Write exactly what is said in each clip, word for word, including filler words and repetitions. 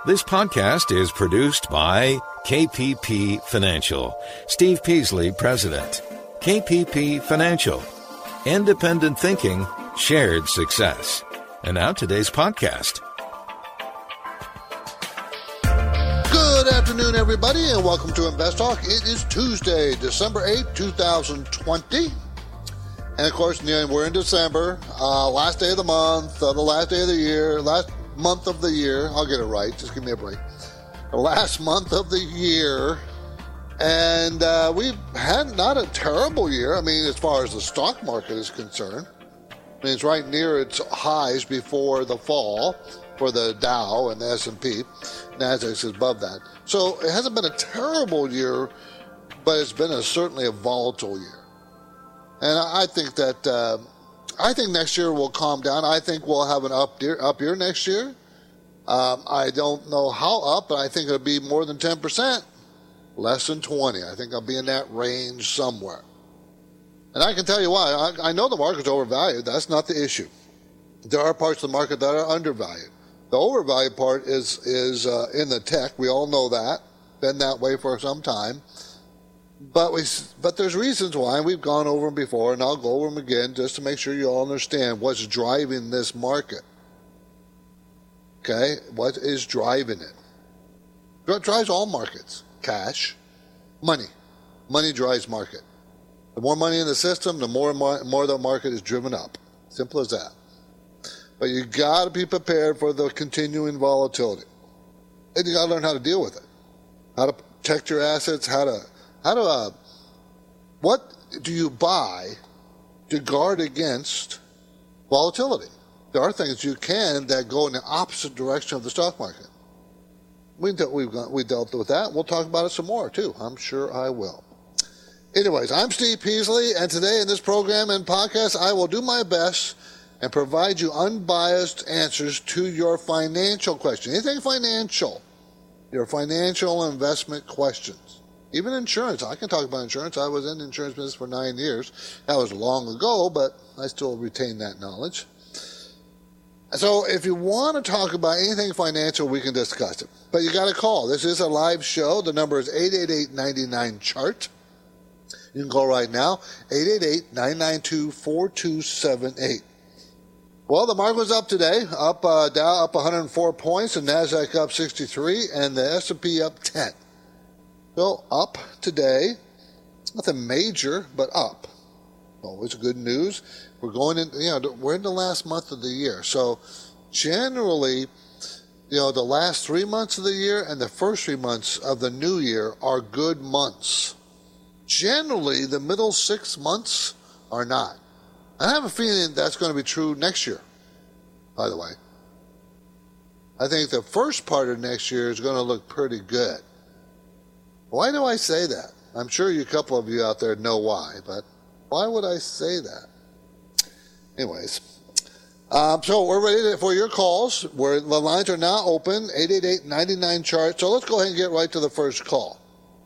This podcast is produced by K P P Financial. Steve Peasley, President. K P P Financial. Independent thinking, shared success. And now today's podcast. Good afternoon, everybody, and welcome to Invest Talk. It is Tuesday, December eighth, twenty twenty. And, of course, we're in December, uh, last day of the month, uh, the last day of the year, last month of the year. I'll get it right. Just give me a break. The last month of the year. And uh, we've had not a terrible year. I mean, as far as the stock market is concerned. I mean, it's right near its highs before the fall for the Dow and the S and P. NASDAQ is above that. So it hasn't been a terrible year, but it's been a, certainly a volatile year. And I think that uh, I think next year will calm down. I think we'll have an up year, up year next year. Um, I don't know how up, but I think it'll be more than ten percent, less than twenty. I think I'll be in that range somewhere. And I can tell you why. I, I know the market's overvalued. That's not the issue. There are parts of the market that are undervalued. The overvalued part is is uh, in the tech. We all know that. Been that way for some time. But we, but there's reasons why, and we've gone over them before, and I'll go over them again just to make sure you all understand what's driving this market. Okay? What is driving it? What drives all markets? Cash. Money. Money drives market. The more money in the system, the more more the market is driven up. Simple as that. But you got to be prepared for the continuing volatility. And you got to learn how to deal with it. How to protect your assets, how to How do, uh, what do you buy to guard against volatility? There are things you can that go in the opposite direction of the stock market. We, we've got, we dealt with that. We'll talk about it some more, too. I'm sure I will. Anyways, I'm Steve Peasley, and today in this program and podcast, I will do my best and provide you unbiased answers to your financial question. Anything financial, your financial investment questions. Even insurance. I can talk about insurance. I was in the insurance business for nine years. That was long ago, but I still retain that knowledge. So if you want to talk about anything financial, we can discuss it. But you got to call. This is a live show. The number is eight eight eight, nine nine, C H A R T. You can call right now, eight eight eight, nine nine two, four two seven eight. Well, the market was up today. Up uh, Dow up one hundred four points, and NASDAQ up sixty-three, and the S and P up ten. So up today, nothing major, but up. Always good news. We're going in, you know, we're in the last month of the year. So generally, you know, the last three months of the year and the first three months of the new year are good months. Generally, the middle six months are not. I have a feeling that's going to be true next year, by the way. I think the first part of next year is going to look pretty good. Why do I say that? I'm sure you, a couple of you out there know why, but why would I say that? Anyways, um, so we're ready for your calls. We're, the lines are now open, eight eight eight, nine nine, C H A R T. So let's go ahead and get right to the first call.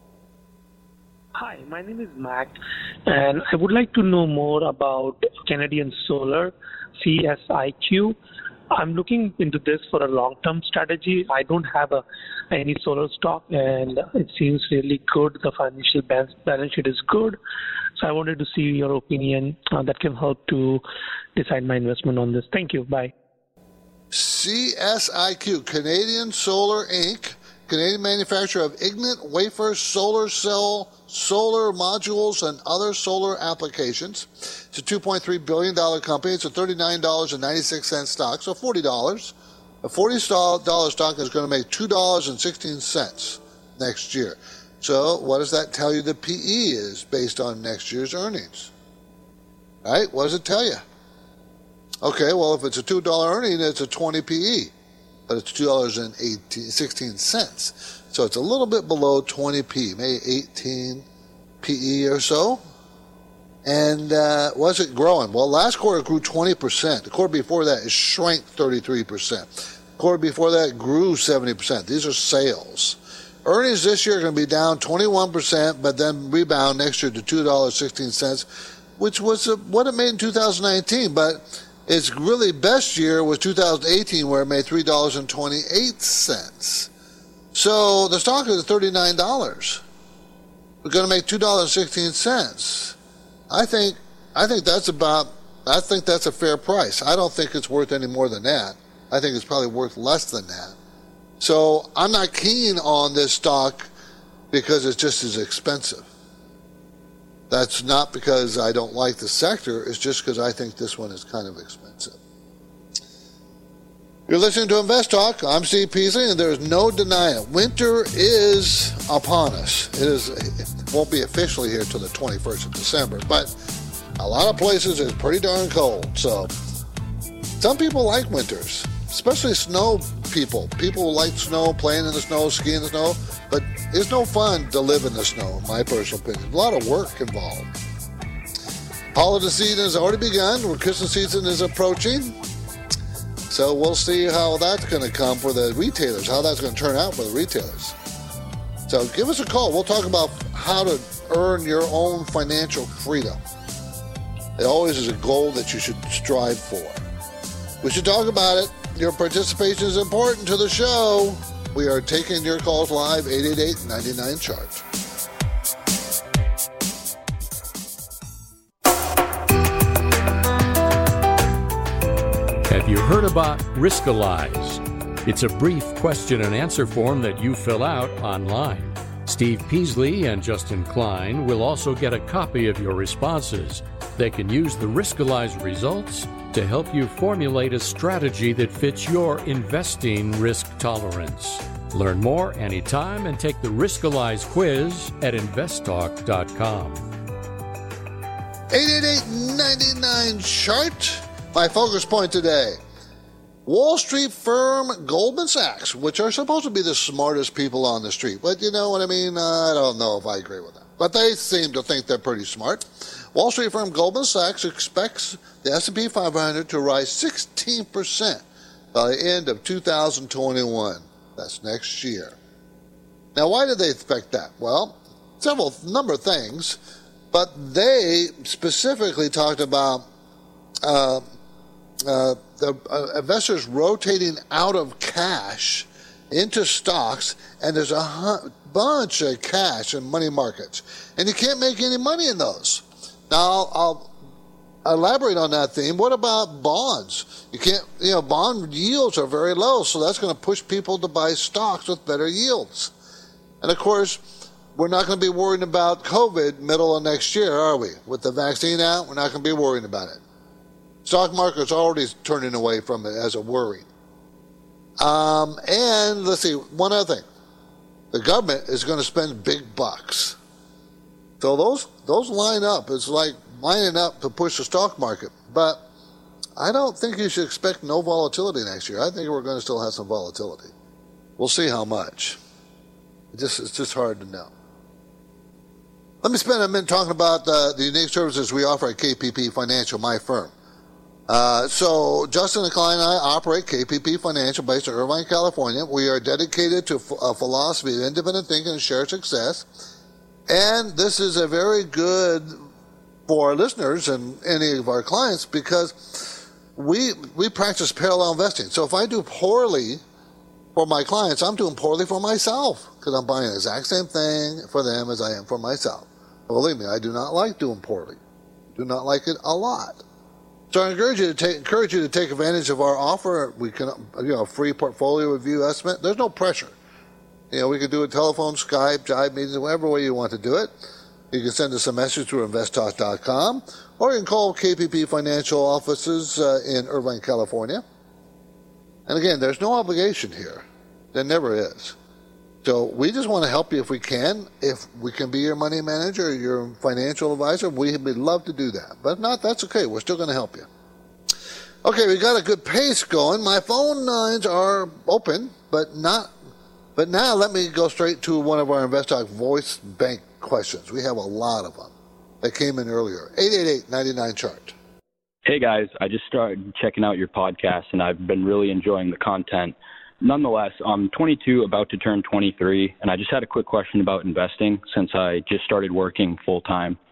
Hi, my name is Mac, and I would like to know more about Canadian Solar, C S I Q. I'm looking into this for a long-term strategy. I don't have a, any solar stock, and it seems really good. The financial balance sheet is good. So I wanted to see your opinion uh, that can help to decide my investment on this. Thank you. Bye. C S I Q, Canadian Solar, Incorporated, Canadian manufacturer of Ignite wafer solar cell, solar modules, and other solar applications. It's a two point three billion dollars company. It's a thirty-nine dollars and ninety-six cents stock, so forty dollars. A forty dollars stock is going to make two dollars and sixteen cents next year. So what does that tell you the P E is based on next year's earnings? Right? What does it tell you? Okay, well, if it's a two dollars earning, it's a twenty P E. But it's two dollars and sixteen cents. So it's a little bit below twenty P, maybe eighteen P E or so. And uh, was it growing? Well, last quarter grew twenty percent. The quarter before that, it shrank thirty-three percent. The quarter before that grew seventy percent. These are sales. Earnings this year are going to be down twenty-one percent, but then rebound next year to two dollars and sixteen cents, which was uh, what it made in two thousand nineteen. But its really best year was two thousand eighteen, where it made three dollars and twenty-eight cents. So the stock is thirty-nine dollars. We're going to make two dollars and sixteen cents. I think I think that's about I think that's a fair price. I don't think it's worth any more than that. I think it's probably worth less than that. So I'm not keen on this stock because it's just as expensive. That's not because I don't like the sector. It's just because I think this one is kind of expensive. You're listening to Invest Talk. I'm Steve Peasley, and there's no denying it. Winter is upon us. It is. It won't be officially here till the twenty-first of December, but a lot of places it's pretty darn cold. So some people like winters, especially snow people. People who like snow, playing in the snow, skiing in the snow. But it's no fun to live in the snow, in my personal opinion. A lot of work involved. Holiday season has already begun. Christmas season is approaching. So we'll see how that's going to come for the retailers, how that's going to turn out for the retailers. So give us a call. We'll talk about how to earn your own financial freedom. It always is a goal that you should strive for. We should talk about it. Your participation is important to the show. We are taking your calls live, eight eight eight, nine nine, C H A R T. Have you heard about Riskalyze? It's a brief question and answer form that you fill out online. Steve Peasley and Justin Klein will also get a copy of your responses. They can use the Riskalyze results to help you formulate a strategy that fits your investing risk tolerance. Learn more anytime and take the Riskalyze quiz at invest talk dot com. eight eight eight, nine nine, C H A R T. My focus point today. Wall Street firm Goldman Sachs, which are supposed to be the smartest people on the street. But you know what I mean? I don't know if I agree with that. But they seem to think they're pretty smart. Wall Street firm Goldman Sachs expects the S and P five hundred to rise sixteen percent by the end of two thousand twenty-one. That's next year. Now, why did they expect that? Well, several number of things, but they specifically talked about uh, uh, the uh, investors rotating out of cash into stocks, and there's a hu- bunch of cash in money markets, and you can't make any money in those. Now, I'll, I'll elaborate on that theme. What about bonds? You can't, you know, bond yields are very low, so that's going to push people to buy stocks with better yields. And of course, we're not going to be worrying about COVID middle of next year, are we? With the vaccine out, we're not going to be worrying about it. Stock market's already turning away from it as a worry. Um, and let's see, one other thing. The government is going to spend big bucks. So those those line up. It's like lining up to push the stock market. But I don't think you should expect no volatility next year. I think we're going to still have some volatility. We'll see how much. It just, it's just hard to know. Let me spend a minute talking about uh, the unique services we offer at K P P Financial, my firm. Uh, so Justin and Klein and I operate K P P Financial based in Irvine, California. We are dedicated to a philosophy of independent thinking and shared success. And this is a very good for our listeners and any of our clients because we we practice parallel investing. So if I do poorly for my clients, I'm doing poorly for myself because I'm buying the exact same thing for them as I am for myself. Believe me, I do not like doing poorly. Do not like it a lot. So I encourage you to take encourage you to take advantage of our offer. We can, you know, free portfolio review estimate. There's no pressure. You know, we can do a telephone, Skype, Jive meetings, whatever way you want to do it. You can send us a message through invest talk dot com, or you can call K P P Financial offices uh, in Irvine, California. And again, there's no obligation here. There never is. So we just want to help you if we can. If we can be your money manager, your financial advisor, we would love to do that. But if not, that's okay. We're still going to help you. Okay, we got a good pace going. My phone lines are open, but not. But now let me go straight to one of our Invest Talk voice bank questions. We have a lot of them that came in earlier. eight eight eight, nine nine, C H A R T. Hey, guys. I just started checking out your podcast, and I've been really enjoying the content. Nonetheless, I'm twenty-two, about to turn twenty-three, and I just had a quick question about investing since I just started working full-time.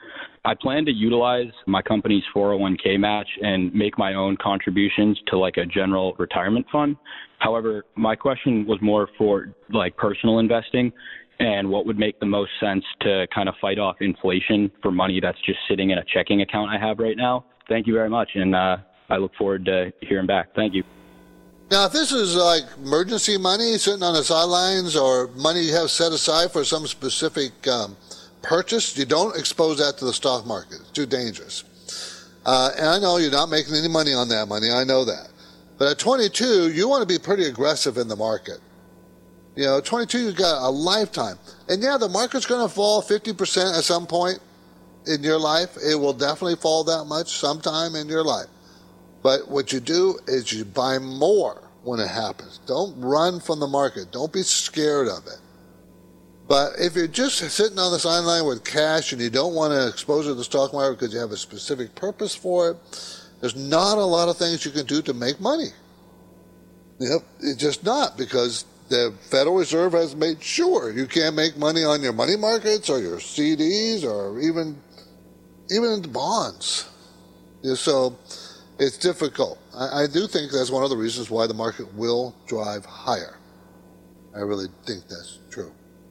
I plan to utilize my company's four oh one k match and make my own contributions to like a general retirement fund. However, my question was more for like personal investing and what would make the most sense to kind of fight off inflation for money that's just sitting in a checking account I have right now. Thank you very much, and uh, I look forward to hearing back. Thank you. Now, if this is like emergency money sitting on the sidelines or money you have set aside for some specific um, purchase, you don't expose that to the stock market. It's too dangerous. Uh, and I know you're not making any money on that money. I know that. But at twenty-two, you want to be pretty aggressive in the market. You know, twenty-two, you've got a lifetime. And yeah, the market's going to fall fifty percent at some point in your life. It will definitely fall that much sometime in your life. But what you do is you buy more when it happens. Don't run from the market. Don't be scared of it. But if you're just sitting on the sideline with cash and you don't want to expose it to the stock market because you have a specific purpose for it, there's not a lot of things you can do to make money. Yep, it's just not, because the Federal Reserve has made sure you can't make money on your money markets or your C Ds or even even in the bonds. Yeah, so it's difficult. I, I do think that's one of the reasons why the market will drive higher. I really think that's true.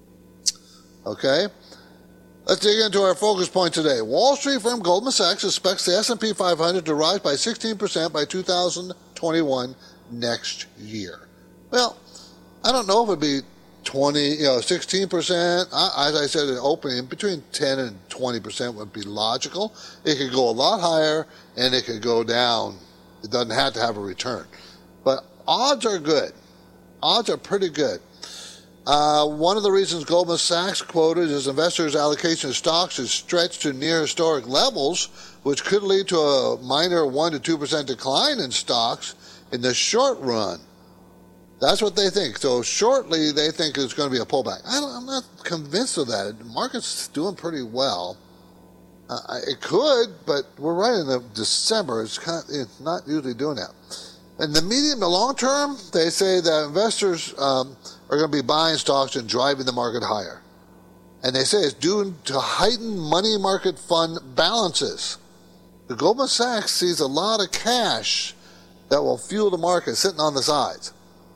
Okay, let's dig into our focus point today. Wall Street firm Goldman Sachs expects the S and P five hundred to rise by sixteen percent by two thousand twenty-one next year. Well, I don't know if it'd be twenty, you know, sixteen percent. I, as I said in the opening, between ten and twenty percent would be logical. It could go a lot higher and it could go down. It doesn't have to have a return. But odds are good. Odds are pretty good. Uh, one of the reasons Goldman Sachs quoted is investors' allocation of stocks is stretched to near historic levels, which could lead to a minor one to two percent decline in stocks in the short run. That's what they think. So shortly, they think it's going to be a pullback. I don't, I'm not convinced of that. The market's doing pretty well. Uh, it could, but we're right in the December. It's, kind of, it's not usually doing that. In the medium to long term, they say that investors um, are going to be buying stocks and driving the market higher. And they say it's due to heightened money market fund balances. The Goldman Sachs sees a lot of cash that will fuel the market sitting on the sides.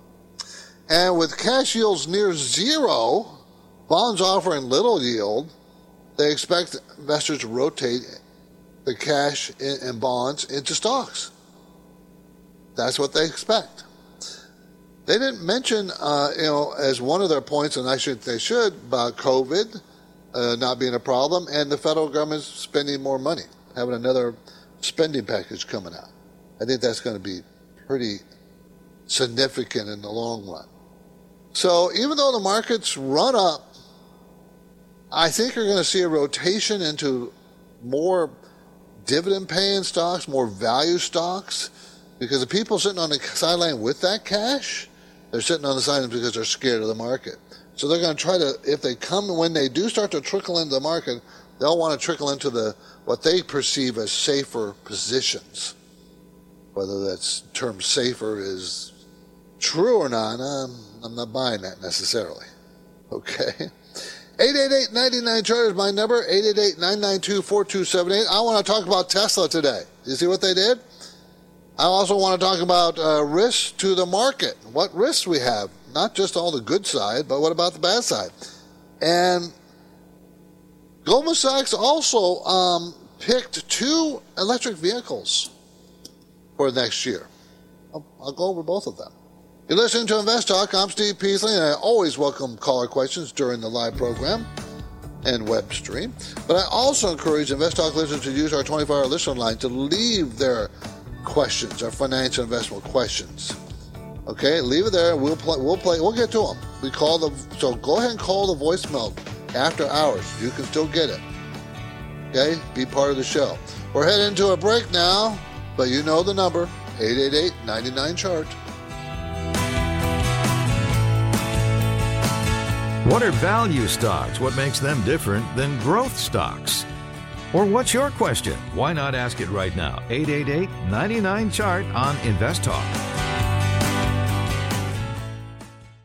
And with cash yields near zero, bonds offering little yield, they expect investors to rotate the cash and bonds into stocks. That's what they expect. They didn't mention, uh, you know, as one of their points, and I should they should, about COVID uh, not being a problem, and the federal government spending more money, having another spending package coming out. I think that's going to be pretty significant in the long run. So even though the markets run up, I think you're going to see a rotation into more dividend-paying stocks, more value stocks, because the people sitting on the sideline with that cash, they're sitting on the sideline because they're scared of the market. So they're going to try to, if they come, when they do start to trickle into the market, they'll want to trickle into the what they perceive as safer positions. Whether that's term safer is true or not, um, I'm not buying that necessarily. Okay? eight eight eight, nine nine, chart is my number, eight eight eight, nine nine two, four two seven eight. I want to talk about Tesla today. You see what they did? I also want to talk about uh, risks to the market. What risks we have. Not just all the good side, but what about the bad side? And Goldman Sachs also um, picked two electric vehicles for next year. I'll, I'll go over both of them. You're listening to Invest Talk. I'm Steve Peasley, and I always welcome caller questions during the live program and web stream. But I also encourage Invest Talk listeners to use our twenty-four hour listener line to leave their questions, our financial investment questions. Okay, leave it there. We'll play. We'll play. We'll get to them. We call the. So go ahead and call the voicemail after hours. You can still get it. Okay, be part of the show. We're heading to a break now, but you know the number: eight eight eight, nine nine, chart. What are value stocks? What makes them different than growth stocks? Or what's your question? Why not ask it right now? eight eight eight, nine nine, chart on Invest Talk.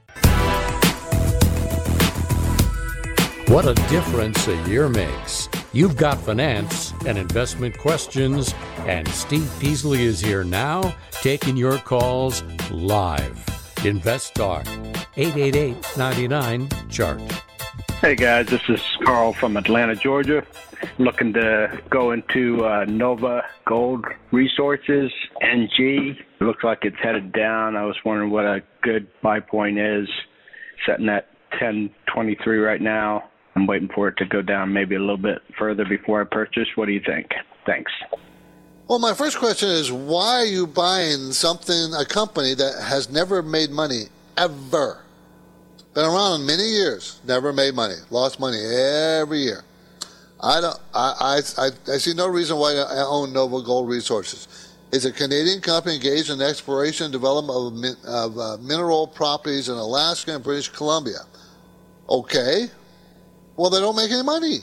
What a difference a year makes. You've got finance and investment questions, and Steve Peasley is here now taking your calls live. InvestTalk, eight eight eight, nine nine, C H A R T. Hey guys, this is Carl from Atlanta, Georgia. Looking to go into uh, Nova Gold Resources, N G. It looks like it's headed down. I was wondering what a good buy point is. Setting at ten twenty-three right now. I'm waiting for it to go down maybe a little bit further before I purchase. What do you think? Thanks. Well, my first question is, why are you buying something, a company that has never made money, ever? Been around many years, never made money, lost money every year. I don't. I I I see no reason why I own Nova Gold Resources. It's a Canadian company engaged in exploration and development of, min, of uh, mineral properties in Alaska and British Columbia. Okay. Well, they don't make any money.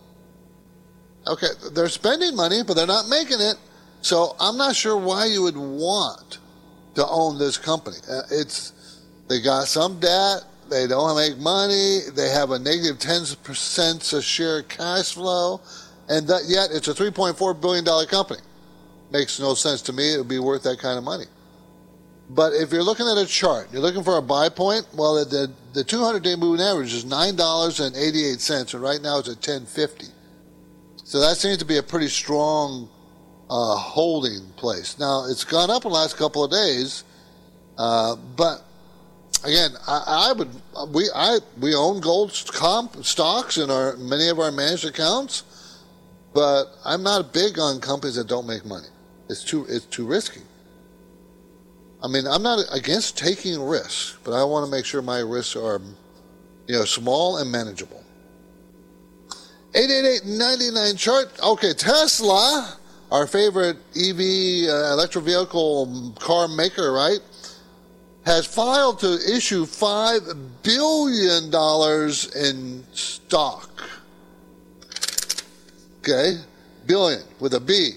Okay, they're spending money, but they're not making it. So I'm not sure why you would want to own this company. Uh, it's they got some debt. They don't make money. They have a negative ten percent a share cash flow, and that, yet it's a three point four billion dollars company. Makes no sense to me. It would be worth that kind of money. But if you're looking at a chart, you're looking for a buy point, well, the the two hundred day moving average is nine dollars and eighty-eight cents, and right now it's at ten fifty. So that seems to be a pretty strong uh, holding place. Now, it's gone up in the last couple of days, uh, but again, I, I would we I we own gold comp stocks in our many of our managed accounts, but I'm not big on companies that don't make money. It's too it's too risky. I mean, I'm not against taking risks, but I want to make sure my risks are, you know, small and manageable. eight eight eight, nine nine, C H A R T. Okay, Tesla, our favorite E V, uh, electric vehicle car maker, right, has filed to issue five billion dollars in stock. Okay, billion with a B.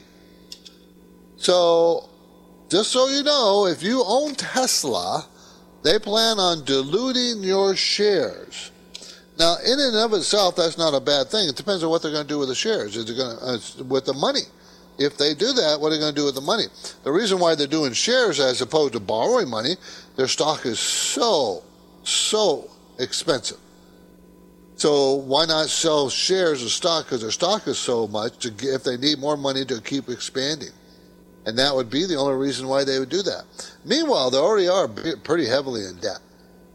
So, just so you know, if you own Tesla, they plan on diluting your shares. Now, in and of itself, that's not a bad thing. It depends on what they're going to do with the shares. Is it going to, uh, with the money? If they do that, what are they going to do with the money? The reason why they're doing shares as opposed to borrowing money, their stock is so, so expensive. So why not sell shares of stock because their stock is so much to get, if they need more money to keep expanding? And that would be the only reason why they would do that. Meanwhile, they already are pretty heavily in debt.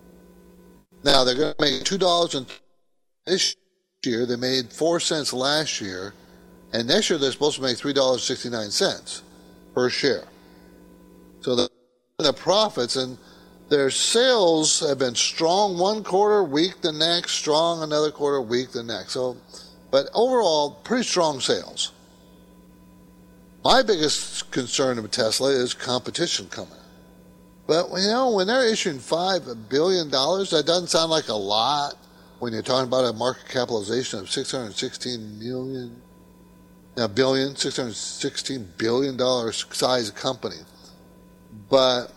Now, they're going to make two dollars this year. They made four cents last year. And next year, they're supposed to make three dollars and sixty-nine cents per share. So the, the profits and their sales have been strong one quarter, weak the next, strong another quarter, weak the next. So, but overall, pretty strong sales. My biggest concern with Tesla is competition coming. But, you know, when they're issuing five billion dollars, that doesn't sound like a lot when you're talking about a market capitalization of six hundred sixteen million, a billion, six hundred sixteen billion dollars size company. But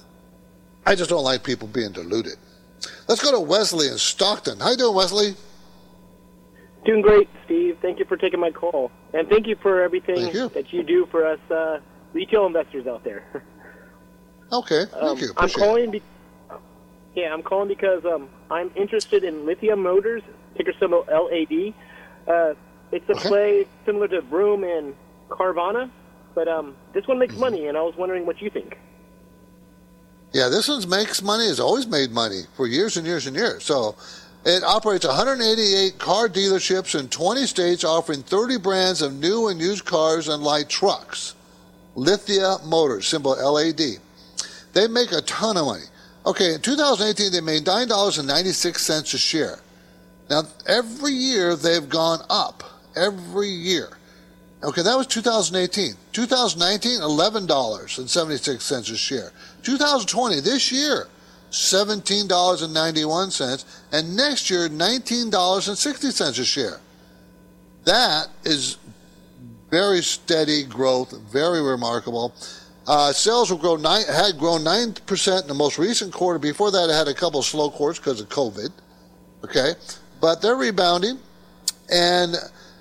I just don't like people being diluted. Let's go to Wesley in Stockton. How you doing, Wesley? Doing great, Steve. Thank you for taking my call. And thank you for everything you. that you do for us uh, retail investors out there. Okay, thank um, you. Appreciate I'm calling it. Be- yeah, I'm calling because um, I'm interested in Lithium Motors, ticker symbol L A D. Uh, it's a okay. play similar to Vroom and Carvana, but um, this one makes mm-hmm. money, and I was wondering what you think. Yeah, this one makes money, has always made money for years and years and years. So it operates one hundred eighty-eight car dealerships in twenty states, offering thirty brands of new and used cars and light trucks. Lithia Motors, symbol L A D. They make a ton of money. Okay, in two thousand eighteen, they made nine dollars and ninety-six cents a share. Now, every year they've gone up. Every year. Okay, that was two thousand eighteen. two thousand nineteen, eleven dollars and seventy-six cents a share. two thousand twenty, this year, seventeen dollars and ninety-one cents. And next year, nineteen dollars and sixty cents a share. That is very steady growth, very remarkable. Uh, sales will grow nine, had grown nine percent in the most recent quarter. Before that, it had a couple of slow quarters because of COVID. Okay, but they're rebounding, and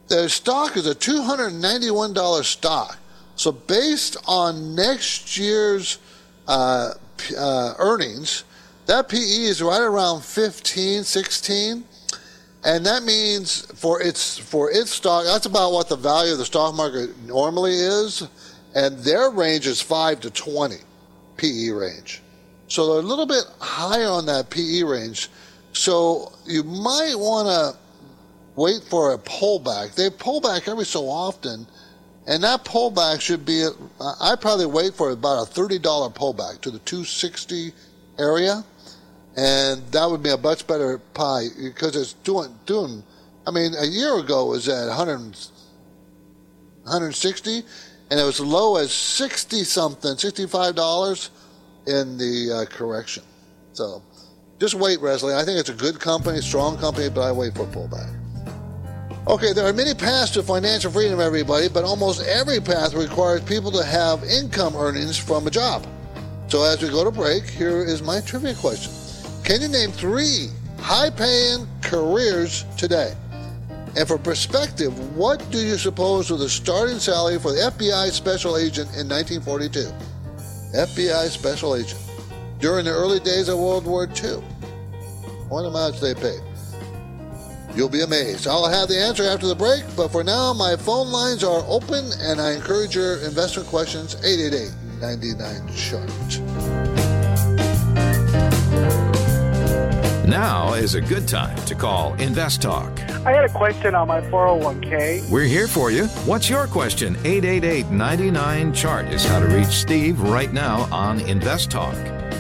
their stock is a two hundred ninety-one dollars stock. So based on next year's uh, uh, earnings, that P E is right around fifteen, sixteen. And that means for its for its stock, that's about what the value of the stock market normally is. And their range is five to twenty P E range. So they're a little bit higher on that P E range. So you might want to wait for a pullback. They pull back every so often. And that pullback should be, uh, I'd probably wait for about a thirty dollars pullback to the two sixty area. And that would be a much better pie because it's doing, doing, I mean, a year ago it was at one hundred, one hundred sixty, and it was as low as sixty something, sixty-five dollars in the uh, correction. So just wait, Wesley. I think it's a good company, strong company, but I wait for a pullback. Okay, there are many paths to financial freedom, everybody, but almost every path requires people to have income earnings from a job. So as we go to break, here is my trivia question. Can you name three high-paying careers today? And for perspective, what do you suppose was the starting salary for the F B I special agent in nineteen forty-two? F B I special agent during the early days of World War Two. What amounts they paid? You'll be amazed. I'll have the answer after the break, but for now, my phone lines are open, and I encourage your investment questions, eight eight eight, nine nine, chart. Now is a good time to call Invest Talk. I had a question on my four oh one k. We're here for you. What's your question? eight eight eight, nine nine, chart is how to reach Steve right now on Invest Talk.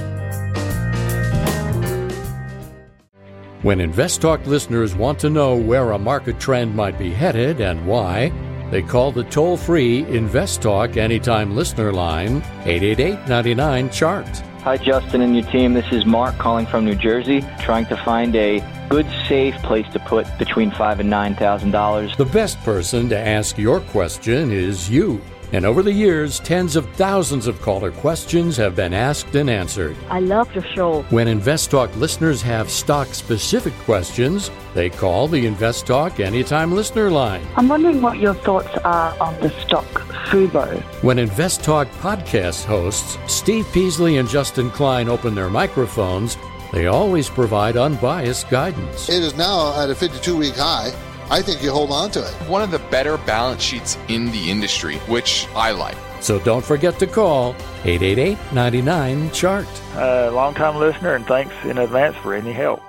When Invest Talk listeners want to know where a market trend might be headed and why, they call the toll-free Invest Talk Anytime listener line, eight eight eight, nine nine, chart. Hi, Justin and your team. This is Mark calling from New Jersey, trying to find a good, safe place to put between five and nine thousand dollars. The best person to ask your question is you. And over the years, tens of thousands of caller questions have been asked and answered. I love your show. When Invest Talk listeners have stock-specific questions, they call the Invest Talk Anytime listener line. I'm wondering what your thoughts are on the stock Fubo. When Invest Talk podcast hosts Steve Peasley and Justin Klein open their microphones, they always provide unbiased guidance. It is now at a fifty-two week high. I think you hold on to it. One of the better balance sheets in the industry, which I like. So don't forget to call eight eight eight, nine nine, chart. Uh, long-time listener, and thanks in advance for any help.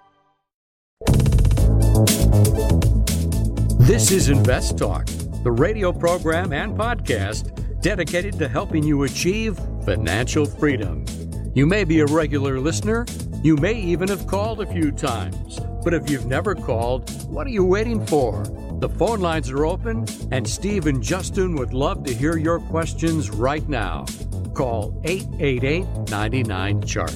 This is Invest Talk, the radio program and podcast dedicated to helping you achieve financial freedom. You may be a regular listener. You may even have called a few times. But if you've never called, what are you waiting for? The phone lines are open, and Steve and Justin would love to hear your questions right now. Call eight eight eight, nine nine, chart.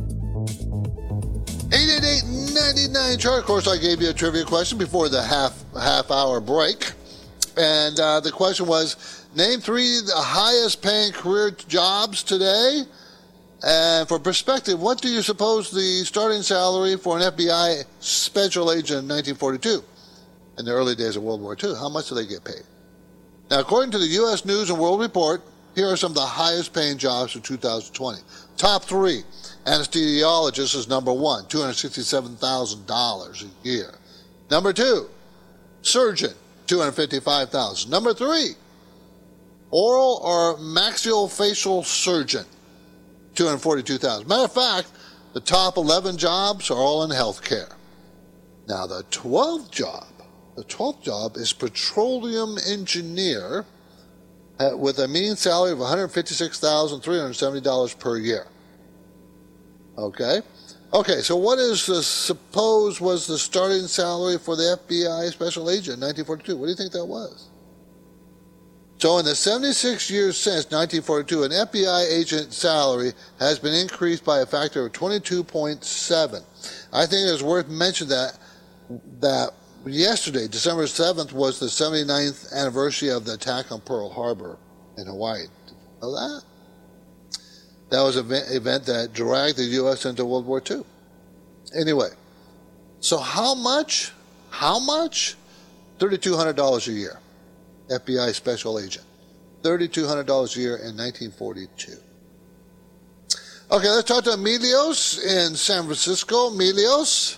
eight eight eight, nine nine, chart. Of course, I gave you a trivia question before the half half hour break. And uh, the question was, name three the highest paying career jobs today. And for perspective, what do you suppose the starting salary for an F B I special agent in nineteen forty-two, in the early days of World War Two? How much do they get paid? Now, according to the U S News and World Report, here are some of the highest paying jobs for two thousand twenty. Top three, anesthesiologist is number one, two hundred sixty-seven thousand dollars a year. Number two, surgeon, two hundred fifty-five thousand dollars. Number three, oral or maxillofacial surgeon, two hundred forty-two thousand dollars. Matter of fact, the top eleven jobs are all in healthcare. Now, the twelfth job, the twelfth job is petroleum engineer uh, with a mean salary of one hundred fifty-six thousand three hundred seventy dollars per year. Okay? Okay, so what is the, suppose was the starting salary for the F B I special agent in nineteen forty-two? What do you think that was? So in the seventy-six years since nineteen forty-two, an F B I agent salary has been increased by a factor of twenty-two point seven. I think it's worth mentioning that that yesterday, December seventh, was the seventy-ninth anniversary of the attack on Pearl Harbor in Hawaii. Did you know that? That was an event that dragged the U S into World War Two. Anyway, so how much, how much three thousand two hundred dollars a year, F B I special agent. three thousand two hundred dollars a year in nineteen forty-two. Okay, let's talk to Emilios in San Francisco. Emilios?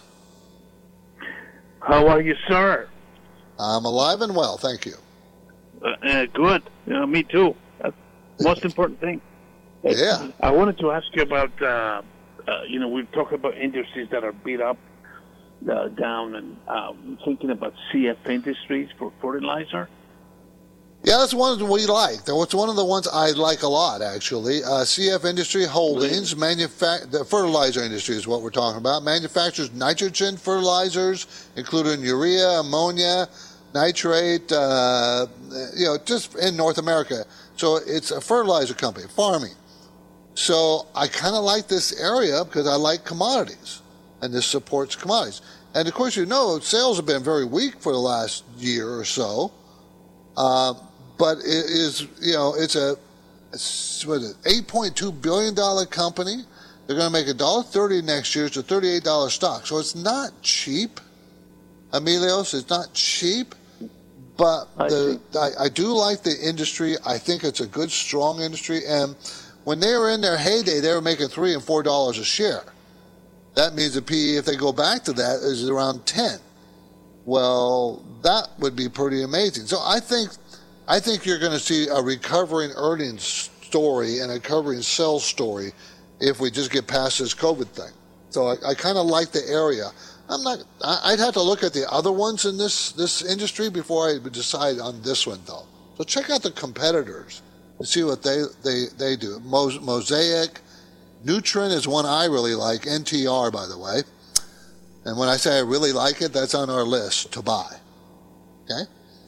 How are you, sir? I'm alive and well, thank you. Uh, uh, good. Uh, me too. That's the most important thing. Yeah. I wanted to ask you about, uh, uh, you know, we've talked about industries that are beat up, uh, down, and um, thinking about C F Industries for fertilizer. Yeah, that's one we like. That's one of the ones I like a lot, actually. Uh, C F Industry Holdings, manufac- the fertilizer industry is what we're talking about. Manufactures nitrogen fertilizers, including urea, ammonia, nitrate, uh, you know, just in North America. So it's a fertilizer company, farming. So I kind of like this area because I like commodities, and this supports commodities. And of course, you know, sales have been very weak for the last year or so. Uh, but it is, you know, it's a, it's, what is it, eight point two billion dollars company. They're going to make one dollar thirty next year. It's a thirty-eight dollars stock. So it's not cheap, Emilios. It's not cheap. But the, I, I do like the industry. I think it's a good, strong industry. And when they were in their heyday, they were making three and four dollars a share. That means the P E, if they go back to that, is around ten. Well, that would be pretty amazing. So I think, I think you're going to see a recovering earnings story and a recovering sales story if we just get past this COVID thing. So I, I kind of like the area. I'm not. I'd have to look at the other ones in this this industry before I would decide on this one, though. So check out the competitors and see what they they they do. Mosaic, Nutrin is one I really like. N T R, by the way. And when I say I really like it, that's on our list to buy. Okay.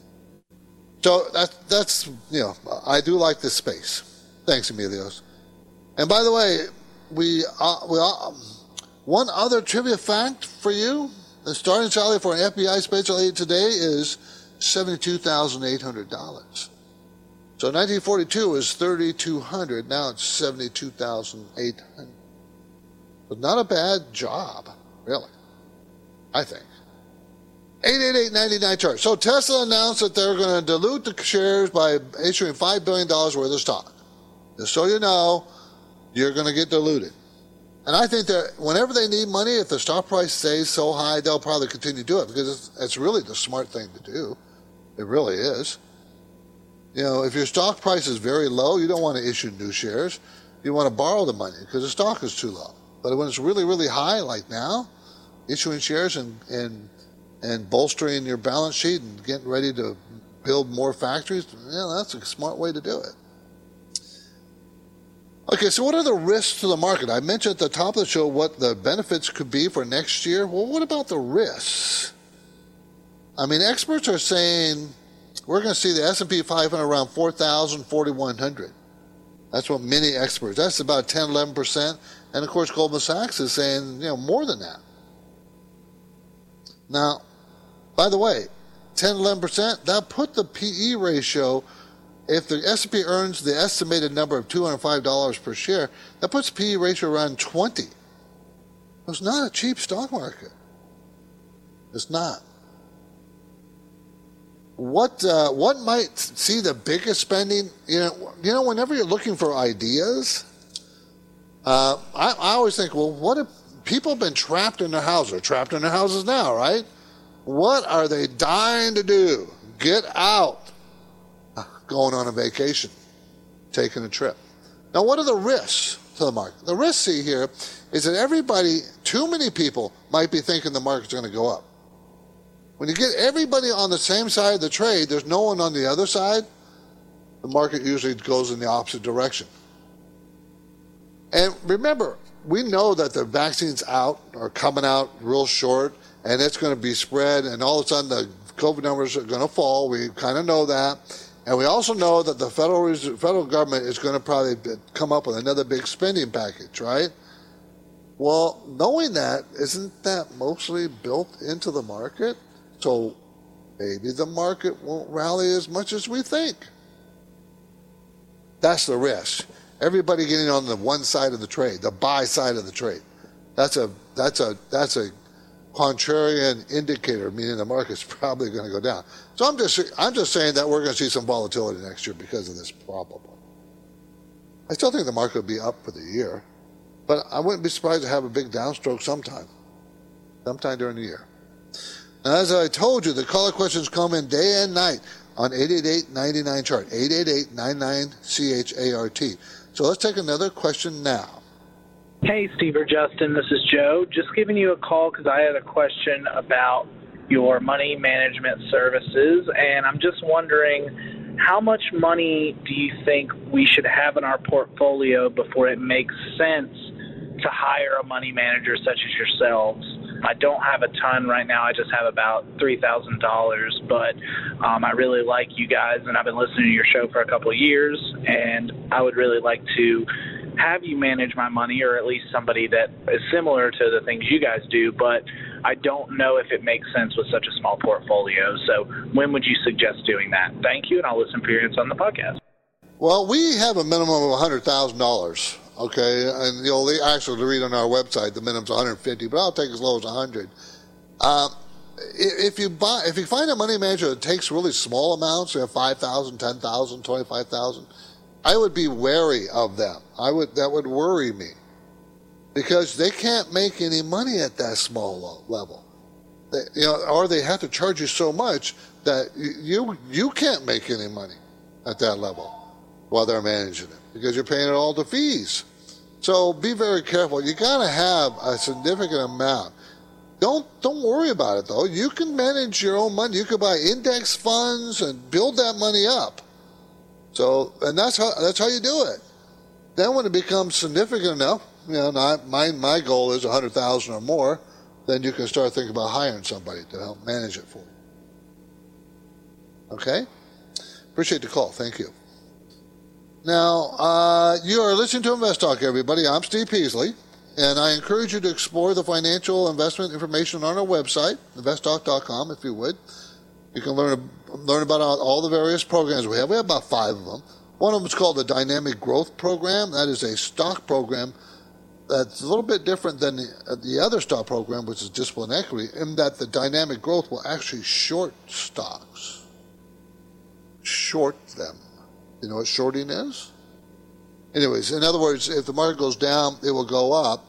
So that's that's you know I do like this space. Thanks, Emilios. And by the way, we uh, we. Uh, One other trivia fact for you, the starting salary for an F B I special agent today is seventy-two thousand eight hundred dollars. So nineteen forty-two was three thousand two hundred dollars, now it's seventy-two thousand eight hundred dollars. But not a bad job, really, I think. eight eight eight, nine nine chart. So Tesla announced that they're going to dilute the shares by issuing five billion dollars worth of stock. Just so you know, you're going to get diluted. And I think that whenever they need money, if the stock price stays so high, they'll probably continue to do it because it's, it's really the smart thing to do. It really is. You know, if your stock price is very low, you don't want to issue new shares. You want to borrow the money because the stock is too low. But when it's really, really high, like now, issuing shares and, and, and bolstering your balance sheet and getting ready to build more factories, yeah, that's a smart way to do it. Okay, so what are the risks to the market? I mentioned at the top of the show what the benefits could be for next year. Well, what about the risks? I mean, experts are saying we're going to see the S and P five hundred around four thousand, forty-one hundred. That's what many experts, that's about ten, eleven percent. And of course, Goldman Sachs is saying, you know, more than that. Now, by the way, ten, eleven percent, that put the P E ratio, if the S and P earns the estimated number of two hundred five dollars per share, that puts the P E ratio around twenty. It's not a cheap stock market. It's not. What uh, what might see the biggest spending? You know, you know, whenever you're looking for ideas, uh, I, I always think, well, what if people have been trapped in their houses? They're trapped in their houses now, right? What are they dying to do? Get out. Going on a vacation, taking a trip. Now, what are the risks to the market? The risks, see here, is that everybody, too many people, might be thinking the market's going to go up. When you get everybody on the same side of the trade, there's no one on the other side, the market usually goes in the opposite direction. And remember, we know that the vaccines out are coming out real short, and it's going to be spread, and all of a sudden the COVID numbers are going to fall. We kind of know that. And we also know that the federal Reserve, federal government is going to probably come up with another big spending package, right? Well, knowing that, isn't that mostly built into the market? So maybe the market won't rally as much as we think. That's the risk. Everybody getting on the one side of the trade, the buy side of the trade. That's a that's a that's a contrarian indicator, meaning the market's probably going to go down. So I'm just I'm just saying that we're going to see some volatility next year because of this problem. I still think the market will be up for the year, but I wouldn't be surprised to have a big downstroke sometime, sometime during the year. Now, as I told you, the caller questions come in day and night on eight eight eight, nine nine, chart, eight eight eight, nine nine, C H A R T. So let's take another question now. Hey, Steve or Justin, this is Joe. Just giving you a call because I had a question about your money management services, and I'm just wondering, how much money do you think we should have in our portfolio before it makes sense to hire a money manager such as yourselves? I don't have a ton right now. I just have about three thousand dollars, but um, I really like you guys, and I've been listening to your show for a couple of years, and I would really like to have you manage my money, or at least somebody that is similar to the things you guys do, but I don't know if it makes sense with such a small portfolio. So when would you suggest doing that? Thank you, and I'll listen for your answers on the podcast. Well, we have a minimum of one hundred thousand dollars, okay? And you'll actually to read on our website, the minimum's one hundred fifty dollars, but I'll take as low as one hundred dollars. Um, if you buy, if you find a money manager that takes really small amounts, you have five thousand dollars, ten thousand dollars, twenty-five thousand dollars, I would be wary of them. I would that would worry me because they can't make any money at that small level. They, you know, or they have to charge you so much that you you can't make any money at that level while they're managing it because you're paying it all the fees. So be very careful. You got to have a significant amount. Don't don't worry about it though. You can manage your own money. You can buy index funds and build that money up. So, and that's how that's how you do it. Then when it becomes significant enough, you know, not, my my goal is one hundred thousand dollars or more, then you can start thinking about hiring somebody to help manage it for you. Okay? Appreciate the call. Thank you. Now, uh, you are listening to Invest Talk, everybody. I'm Steve Peasley, and I encourage you to explore the financial investment information on our website, invest talk dot com, if you would. You can learn learn about all the various programs we have. We have about five of them. One of them is called the Dynamic Growth Program. That is a stock program that's a little bit different than the, uh, the other stock program, which is Discipline Equity, in that the Dynamic Growth will actually short stocks. Short them. You know what shorting is? Anyways, in other words, if the market goes down, it will go up,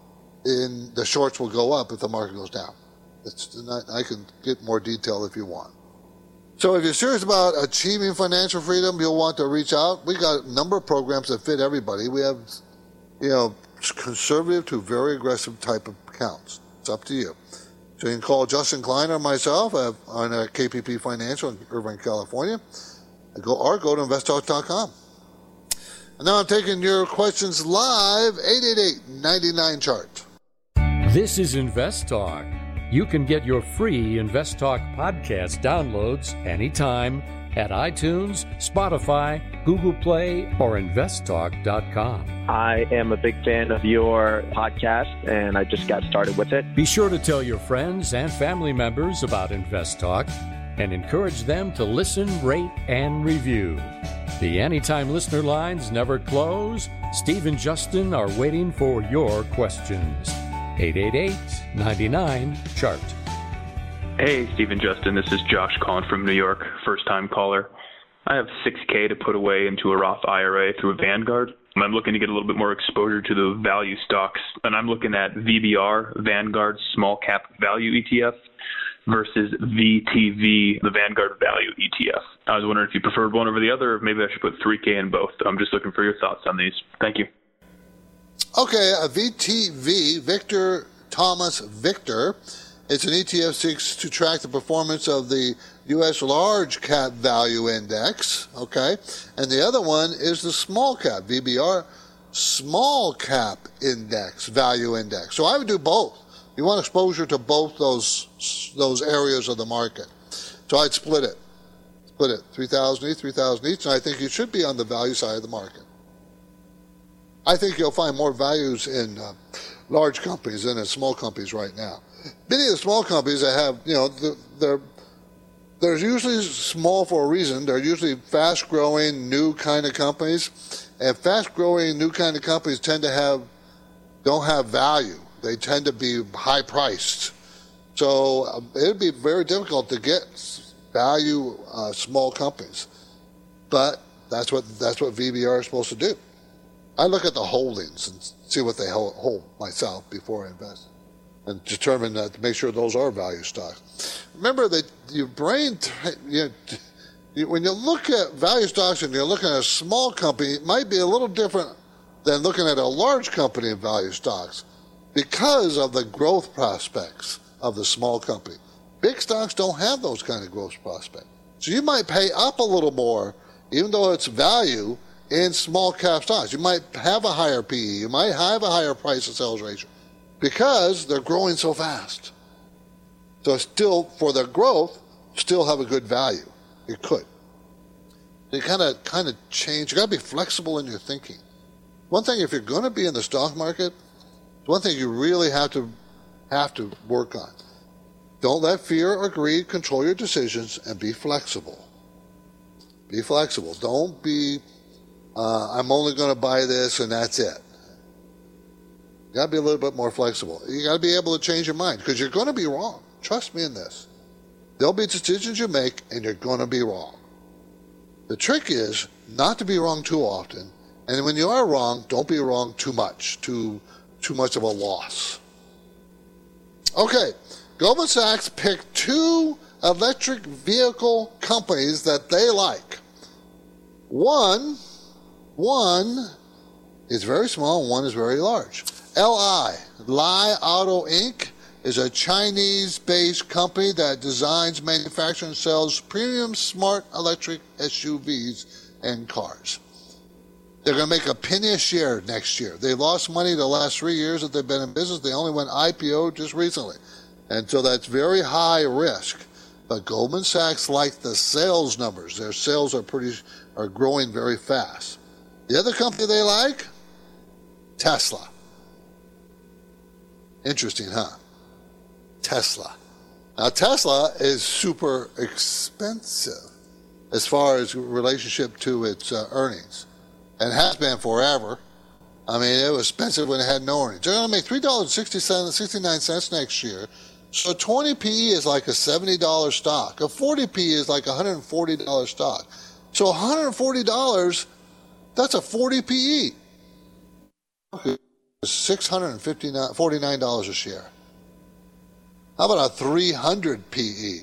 and the shorts will go up if the market goes down. It's, I can get more detail if you want. So if you're serious about achieving financial freedom, you'll want to reach out. We got a number of programs that fit everybody. We have, you know, conservative to very aggressive type of accounts. It's up to you. So you can call Justin Klein or myself on uh, K P P Financial in Irvine, California. Go, or go to invest talk dot com. And now I'm taking your questions live, eight eight eight, nine nine, chart. This is Invest Talk. You can get your free Invest Talk podcast downloads anytime at iTunes, Spotify, Google Play, or invest talk dot com. I am a big fan of your podcast, and I just got started with it. Be sure to tell your friends and family members about Invest Talk and encourage them to listen, rate, and review. The Anytime Listener lines never close. Steve and Justin are waiting for your questions. eight eight eight, nine nine, chart. Hey, Steve and Justin. This is Josh calling from New York, first-time caller. I have six K to put away into a Roth I R A through Vanguard. I'm looking to get a little bit more exposure to the value stocks, and I'm looking at V B R, Vanguard Small Cap Value E T F, versus V T V, the Vanguard Value E T F. I was wondering if you preferred one over the other, or maybe I should put three K in both. I'm just looking for your thoughts on these. Thank you. Okay, a V T V, Victor Thomas Victor. It's an E T F seeks to track the performance of the U S Large Cap Value Index, okay? And the other one is the Small Cap, V B R Small Cap Index, Value Index. So I would do both. You want exposure to both those those areas of the market. So I'd split it. Split it, three thousand each, three thousand each, and I think you should be on the value side of the market. I think you'll find more values in uh, large companies than in small companies right now. Many of the small companies that have, you know, they're, they're usually small for a reason. They're usually fast-growing, new kind of companies. And fast-growing, new kind of companies tend to have, don't have value. They tend to be high-priced. So um, it'd be very difficult to get value uh, small companies. But that's what that's what V B R is supposed to do. I look at the holdings and see what they hold, hold myself before I invest, and determine that to make sure those are value stocks. Remember that your brain, you, you, when you look at value stocks and you're looking at a small company, it might be a little different than looking at a large company in value stocks because of the growth prospects of the small company. Big stocks don't have those kind of growth prospects. So you might pay up a little more, even though it's value, in small cap stocks. You might have a higher P E. You might have a higher price to sales ratio because they're growing so fast. So still, for their growth, still have a good value. You could. You kind of kind of change. You got to be flexible in your thinking. One thing, if you're going to be in the stock market, one thing you really have to have to work on. Don't let fear or greed control your decisions, and be flexible. Be flexible. Don't be, uh, I'm only going to buy this and that's it. You got to be a little bit more flexible. You got to be able to change your mind because you're going to be wrong. Trust me in this. There'll be decisions you make and you're going to be wrong. The trick is not to be wrong too often. And when you are wrong, don't be wrong too much, too, too much of a loss. Okay. Goldman Sachs picked two electric vehicle companies that they like. One, one is very small and one is very large. L I, Li Auto Incorporated, is a Chinese-based company that designs, manufactures, and sells premium smart electric S U Vs and cars. They're going to make a penny a share next year. They lost money the last three years that they've been in business. They only went I P O just recently. And so that's very high risk. But Goldman Sachs likes the sales numbers. Their sales are pretty are growing very fast. The other company they like, Tesla. Interesting, huh? Tesla. Now, Tesla is super expensive as far as relationship to its uh, earnings, and has been forever. I mean, it was expensive when it had no earnings. They're going to make three dollars and sixty-nine cents next year. So twenty P E is like a seventy dollars stock. A forty P E is like a one hundred forty dollars stock. So one hundred forty dollars, that's a forty P E. six hundred forty-nine dollars a share. How about a three hundred P E?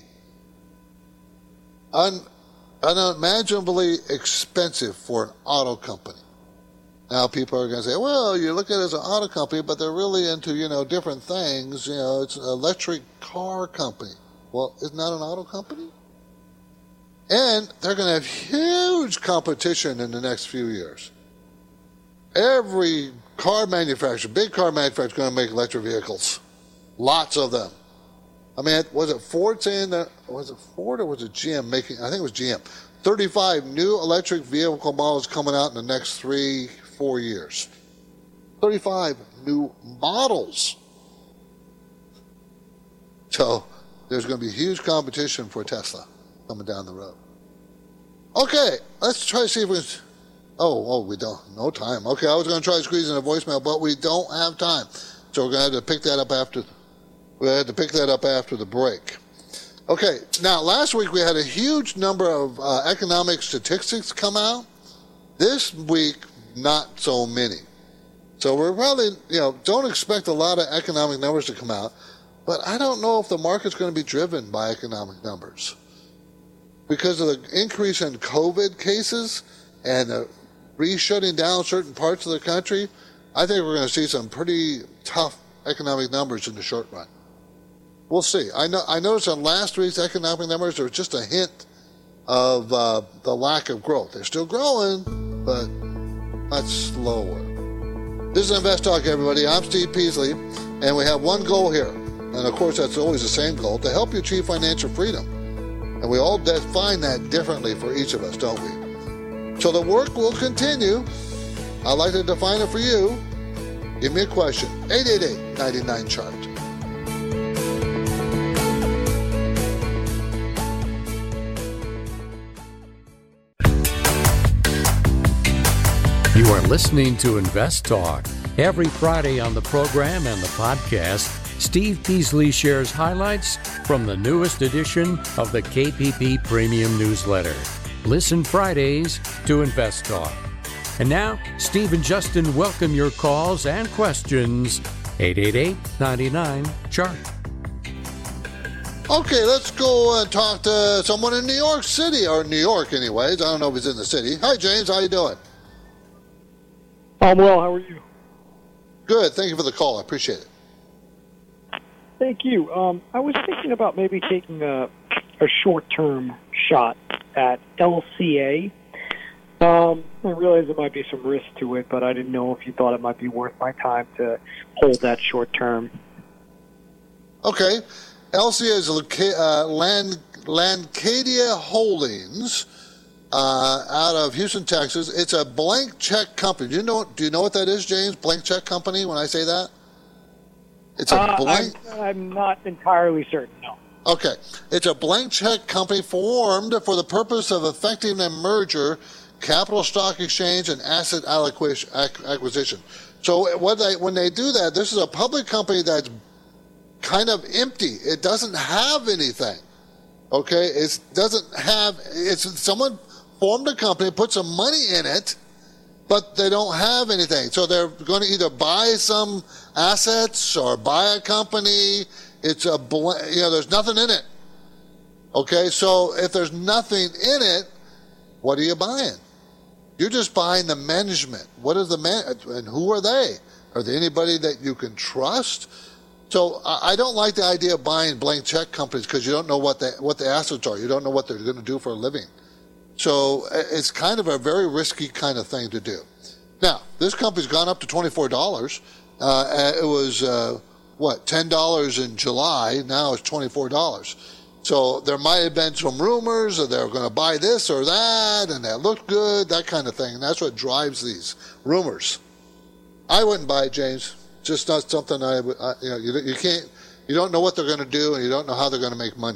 Un, unimaginably expensive for an auto company. Now people are going to say, well, you look at it as an auto company, but they're really into, you know, different things. You know, it's an electric car company. Well, isn't that an auto company? And they're going to have huge competition in the next few years. Every car manufacturer, big car manufacturer, is going to make electric vehicles. Lots of them. I mean, was it Ford saying that? Was it Ford or was it G M making? I think it was G M. thirty-five new electric vehicle models coming out in the next three, four years. thirty-five new models. So there's going to be huge competition for Tesla coming down the road. Okay, let's try to see if we can... Oh, oh, we don't. No time. Okay, I was going to try to squeeze in a voicemail, but we don't have time. So we're going to have to pick that up after... We had to pick that up after the break. Okay, now last week we had a huge number of uh, economic statistics come out. This week, not so many. So we're probably, you know, don't expect a lot of economic numbers to come out, but I don't know if the market's going to be driven by economic numbers. Because of the increase in COVID cases and the re-shutting down certain parts of the country, I think we're going to see some pretty tough economic numbers in the short run. We'll see. I know. I noticed on last week's economic numbers there was just a hint of uh, the lack of growth. They're still growing, but much slower. This is Invest Talk, everybody. I'm Steve Peasley, and we have one goal here. And, of course, that's always the same goal, to help you achieve financial freedom. And we all define that differently for each of us, don't we? So the work will continue. I'd like to define it for you. Give me a question. eight eight eight, nine nine, C H A R T. You are listening to Invest Talk. Every Friday on the program and the podcast, Steve Peasley shares highlights from the newest edition of the K P P Premium Newsletter. Listen Fridays to Invest Talk. And now, Steve and Justin welcome your calls and questions. eight eight eight, nine nine, chart. Okay, let's go and talk to someone in New York City, or New York anyways. I don't know if he's in the city. Hi, James. How you doing? I'm well. How are you? Good. Thank you for the call. I appreciate it. Thank you. Um, I was thinking about maybe taking a, a short-term shot at L C A. Um, I realize there might be some risk to it, but I didn't know if you thought it might be worth my time to hold that short-term. Okay. L C A is uh, Land, Landcadia Holdings uh, out of Houston, Texas. It's a blank check company. Do you know? Do you know what that is, James? Blank check company. When I say that, it's a uh, blank. I'm, I'm not entirely certain. No. Okay, it's a blank check company formed for the purpose of effecting a merger, capital stock exchange, and asset acquisition. So what they, when they do that, this is a public company that's kind of empty. It doesn't have anything. Okay, it doesn't have. It's someone formed a company, put some money in it, but they don't have anything. So they're going to either buy some assets or buy a company. It's a bl- you know, there's nothing in it. Okay, so if there's nothing in it, what are you buying? You're just buying the management. What is the man? And who are they? Are they anybody that you can trust? So I don't like the idea of buying blank check companies because you don't know what the what the assets are. You don't know what they're going to do for a living. So it's kind of a very risky kind of thing to do. Now, this company's gone up to twenty-four dollars. Uh, it was, uh, what, ten dollars in July. Now it's twenty-four dollars. So there might have been some rumors that they're going to buy this or that, and that looked good, that kind of thing. And that's what drives these rumors. I wouldn't buy it, James. Just not something I would, I, you know, you, you can't, you don't know what they're going to do, and you don't know how they're going to make money.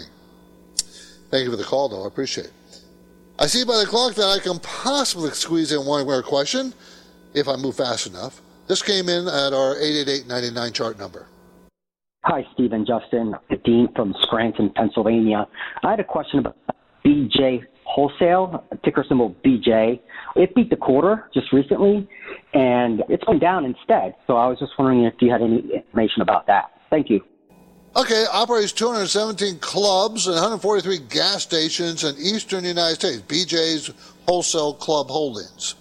Thank you for the call, though. I appreciate it. I see by the clock that I can possibly squeeze in one more question if I move fast enough. This came in at our eight eight eight, nine nine chart number. Hi, Steve and Justin. Dean from Scranton, Pennsylvania. I had a question about B J Wholesale, ticker symbol B J. It beat the quarter just recently, and it's going down instead. So I was just wondering if you had any information about that. Thank you. Okay, operates two hundred seventeen clubs and one hundred forty-three gas stations in eastern United States. B J's Wholesale Club Holdings.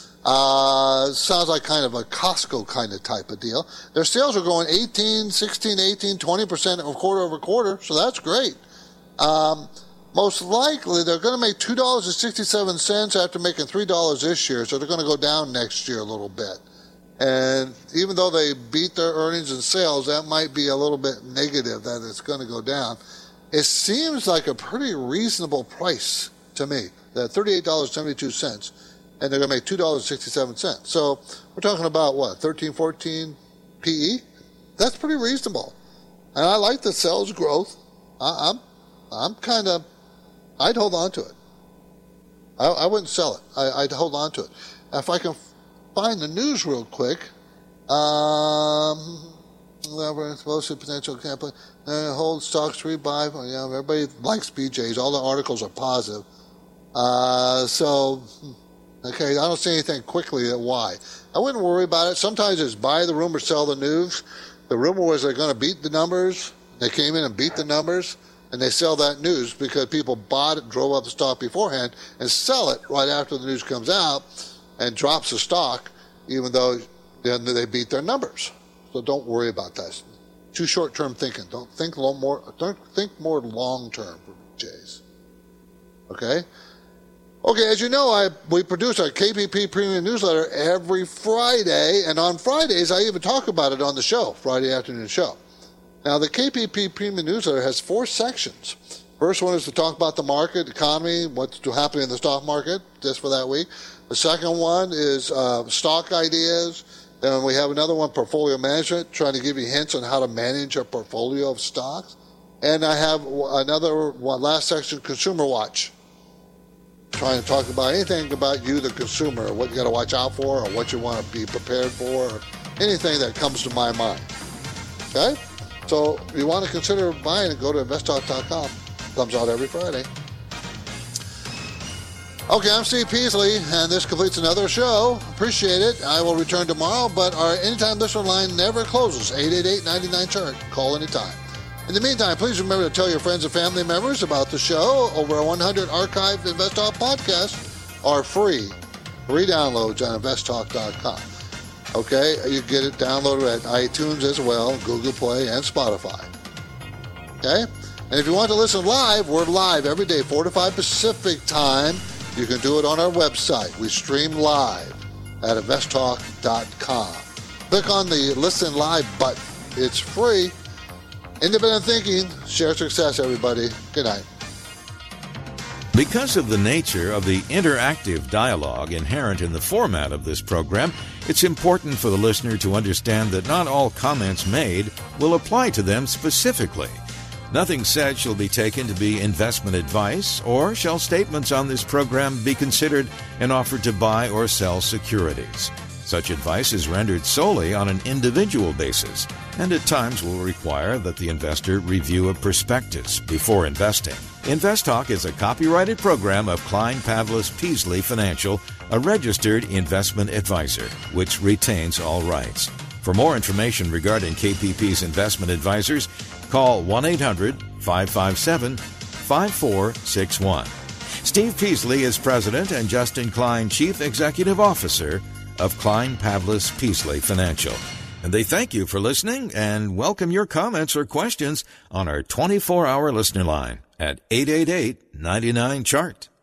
Uh, sounds like kind of a Costco kind of type of deal. Their sales are growing eighteen, sixteen, eighteen, twenty percent quarter over quarter, so that's great. Um, most likely, they're going to make two dollars and sixty-seven cents after making three dollars this year, so they're going to go down next year a little bit. And even though they beat their earnings and sales, that might be a little bit negative that it's going to go down. It seems like a pretty reasonable price to me, that thirty-eight dollars and seventy-two cents, and they're going to make two dollars and sixty-seven cents. So we're talking about, what, thirteen, fourteen P E? That's pretty reasonable. And I like the sales growth. I, I'm I'm kind of, I'd hold on to it. I, I wouldn't sell it. I, I'd hold on to it. If I can find the news real quick. Um, explosive potential campaign. Uh, hold stocks to rebuy. You know, everybody likes B Js. All the articles are positive. Uh, so, okay, I don't see anything quickly at why. I wouldn't worry about it. Sometimes it's buy the rumor, sell the news. The rumor was they're going to beat the numbers. They came in and beat the numbers, and they sell that news because people bought it, drove up the stock beforehand, and sell it right after the news comes out and drops the stock, even though then they beat their numbers. So don't worry about that. Too short-term thinking. Don't think long more. Don't think more long-term for B Js. Okay. Okay. As you know, I we produce our K P P Premium Newsletter every Friday, and on Fridays I even talk about it on the show, Friday afternoon show. Now the K P P Premium Newsletter has four sections. First one is to talk about the market, economy, what's happening in the stock market just for that week. The second one is uh, stock ideas. Then we have another one, portfolio management, trying to give you hints on how to manage a portfolio of stocks. And I have another one, last section, Consumer Watch, trying to talk about anything about you, the consumer, what you got to watch out for, or what you want to be prepared for, or anything that comes to my mind. Okay? So if you want to consider buying it, go to invest talk dot com. Comes out every Friday. Okay, I'm Steve Peasley, and this completes another show. Appreciate it. I will return tomorrow, but our Anytime Listener line never closes. eight eight eight, nine nine, chart. Call anytime. In the meantime, please remember to tell your friends and family members about the show. Over one hundred archived InvestTalk podcasts are free. Free downloads on invest talk dot com. Okay, you get it downloaded at iTunes as well, Google Play, and Spotify. Okay? And if you want to listen live, we're live every day, four to five Pacific time. You can do it on our website. We stream live at invest talk dot com. Click on the Listen Live button. It's free. Independent thinking. Share success, everybody. Good night. Because of the nature of the interactive dialogue inherent in the format of this program, it's important for the listener to understand that not all comments made will apply to them specifically. Nothing said shall be taken to be investment advice, or shall statements on this program be considered an offer to buy or sell securities. Such advice is rendered solely on an individual basis, and at times will require that the investor review a prospectus before investing. InvestTalk is a copyrighted program of Klein Pavlis Peasley Financial, a registered investment advisor, which retains all rights. For more information regarding K P P's investment advisors, call one eight hundred, five five seven, five four six one. Steve Peasley is president and Justin Klein, chief executive officer of Klein Pavlis Peasley Financial. And they thank you for listening and welcome your comments or questions on our twenty-four hour listener line at eight eight eight, nine nine, chart.